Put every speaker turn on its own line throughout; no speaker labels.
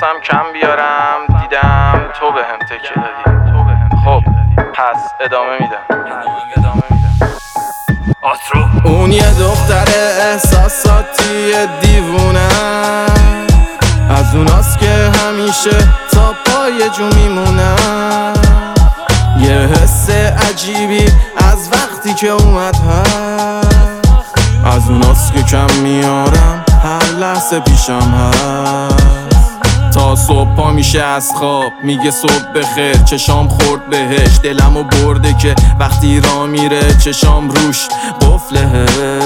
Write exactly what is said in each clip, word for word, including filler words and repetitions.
میخواستم کم بیارم، دیدم تو به هم تکیه دادی. خب پس ادامه میدم ادامه میدم آترو.
اون یه دختر احساساتی دیوونه، از اوناست که همیشه تا پای جو میمونه. یه حس عجیبی از وقتی که اومد هست، از اوناست که کم میارم هر لحظه پیشم هست. تا صبح پا میشه از خواب میگه صبح بخیر، چشام خورد بهش، دلمو برده که وقتی را میره چشام روش قفله.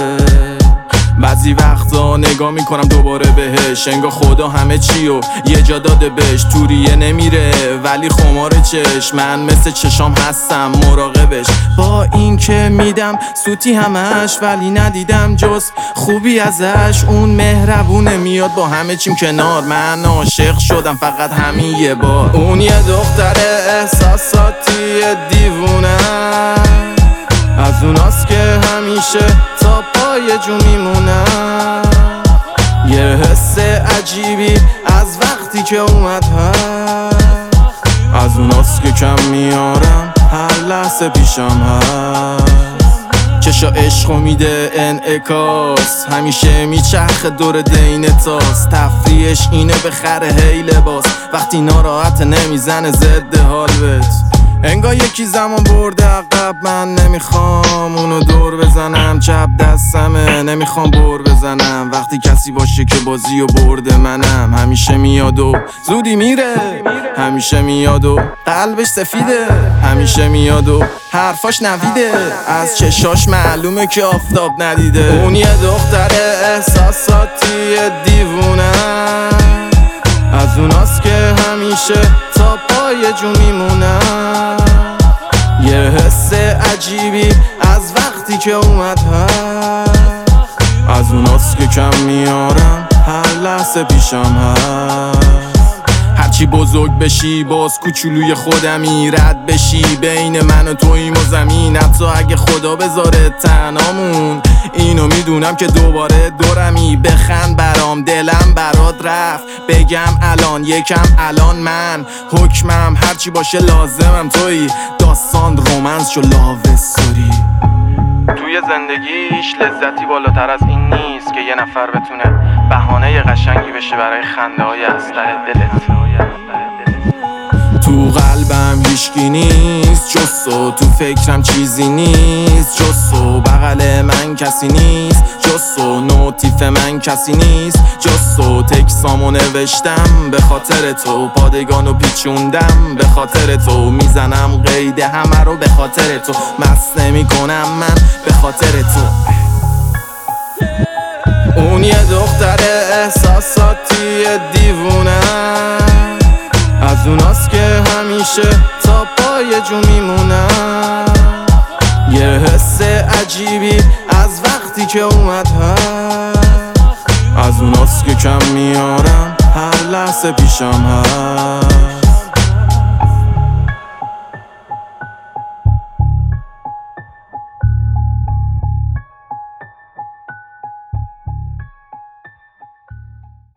بعضی وقتا نگاه میکنم دوباره بهش، انگار خدا همه چیو یه جا داده بهش. توریه نمیره ولی خمار چشم، من مثل چشام هستم مراقبش. با این که میدم سوتی همش ولی ندیدم جز خوبی ازش. اون مهربونه میاد با همه چیم کنار، من عاشق شدم فقط همین یه بار. اون یه دختر احساساتی دیوونه، از اوناست که همیشه تا پای جو میمونه. یه حس عجیبی از وقتی که اومد هست، از اوناست که کم میارم هر لحظه پیشم هست. چشا عشقو میده انعکاس، همیشه میچرخه دور دین تاست. تفریحش اینه بخره هی لباس، وقتی ناراحت نمیزنه ضد حال بهت. انگار یکی زمان برده عقب، من نمیخوام اونو دور بزنم. چپ دستمه نمیخوام بر بزنم، وقتی کسی باشه که بازی و برده منم. همیشه میاد و زودی میره، همیشه میاد و قلبش سفیده، همیشه میاد و حرفاش نویده، از چشاش معلومه که آفتاب ندیده. اون یه دختر احساساتی دیوونه، از اوناست که همیشه تا پای جو میمونه. یه حس عجیبی از وقتی که اومد هست، از اوناست که کم میارم هر لحظه پیشم هست. هرچی بزرگ بشی باز کوچولوی خودمی، رد بشی بین من و توییم و زمین. حتی اگه خدا بذاره تنهامون، اینو میدونم که دوباره دورمی. بخند برام دلم برات رفت، بگم الان یکم الان من حکمم. هرچی باشه لازمم تویی، داستان رومنس شو لاو سوری.
توی زندگیش لذتی بالاتر از این نیست که یه نفر بتونه بهانه قشنگی بشه برای خنده های از ته دلت.
تو قلبم هیشکی نیست جز تو، تو فکرم چیزی نیست جز تو. بغل من کسی نیست جز تو، نوتیف من کسی نیست جز تو. تکسامو نوشتم به خاطر تو، پادگانو پیچوندم به خاطر تو. میزنم قید همه رو به خاطر تو، مست نمی کنم من به خاطر تو. اون یه دختر احساساتی دیوونه، از اوناست که همیشه تا پای جو میمونه. یه حس عجیبی از وقتی که اومد هست، از اوناست که کم میارم هر لحظه پیشم هست.